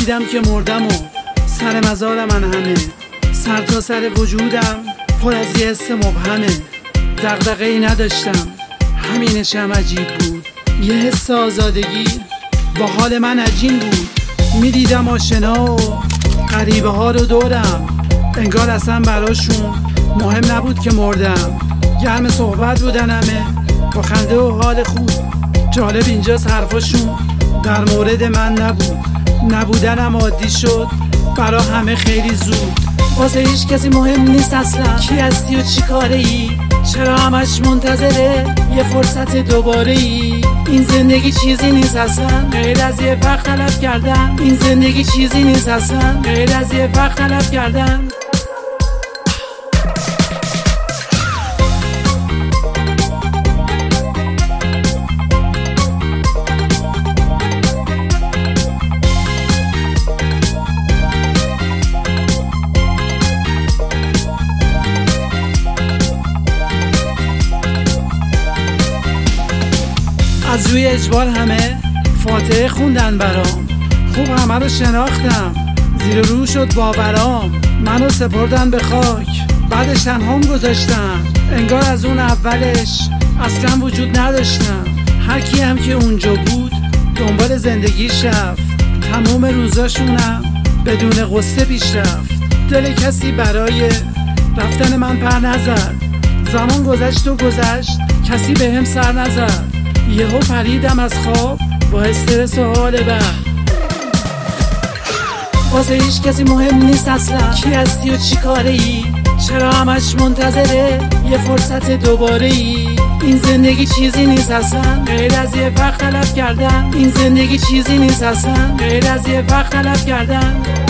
میدیدم که مردم و سر مزار من همه، سر تا سر وجودم پر از یه حس مبهمه. دغدغه‌ای نداشتم، همینشم عجیب بود، یه حس آزادگی با حال من عجین بود. میدیدم آشنا و غریبه ها رو دورم، انگار اصلا براشون مهم نبود که مردم. گرم صحبت بودن همه، با خنده و حال خوب. جالب اینجاست حرفاشون در مورد من نبود، نبودنم عادی شد برا همه خیلی زود. واسه هیچ کسی مهم نیست اصلا کی هستی و چی کاره ای، چرا همش منتظره یه فرصت دوباره ای. این زندگی چیزی نیست اصلا غیر از یه وقت تلف کردن، این زندگی چیزی نیست اصلا غیر از یه وقت تلف کردن. از روی اجبار همه فاتحه خوندن برام، خوب همه رو شناختم، زیر رو شد باورام. منو سپردن به خاک، بعدش تنهام گذاشتن، انگار از اون اولش اصلا وجود نداشتم. هر کی هم که اونجا بود دنبال زندگیش رفت، تموم روزاشونم بدون قصه پیش رفت. دل کسی برای رفتن من پر نزد، زمان گذشت و گذشت کسی به هم سر نزد. یهو پریدم از خواب با استرس و حال بد. واسه هیچ کسی مهم نیست اصلا کی هستی و چی کاره ای، چرا همش منتظره یه فرصت دوباره ای. این زندگی چیزی نیست اصلا غیر از یه وقت تلف کردن، این زندگی چیزی نیست اصلا غیر از یه وقت تلف کردن.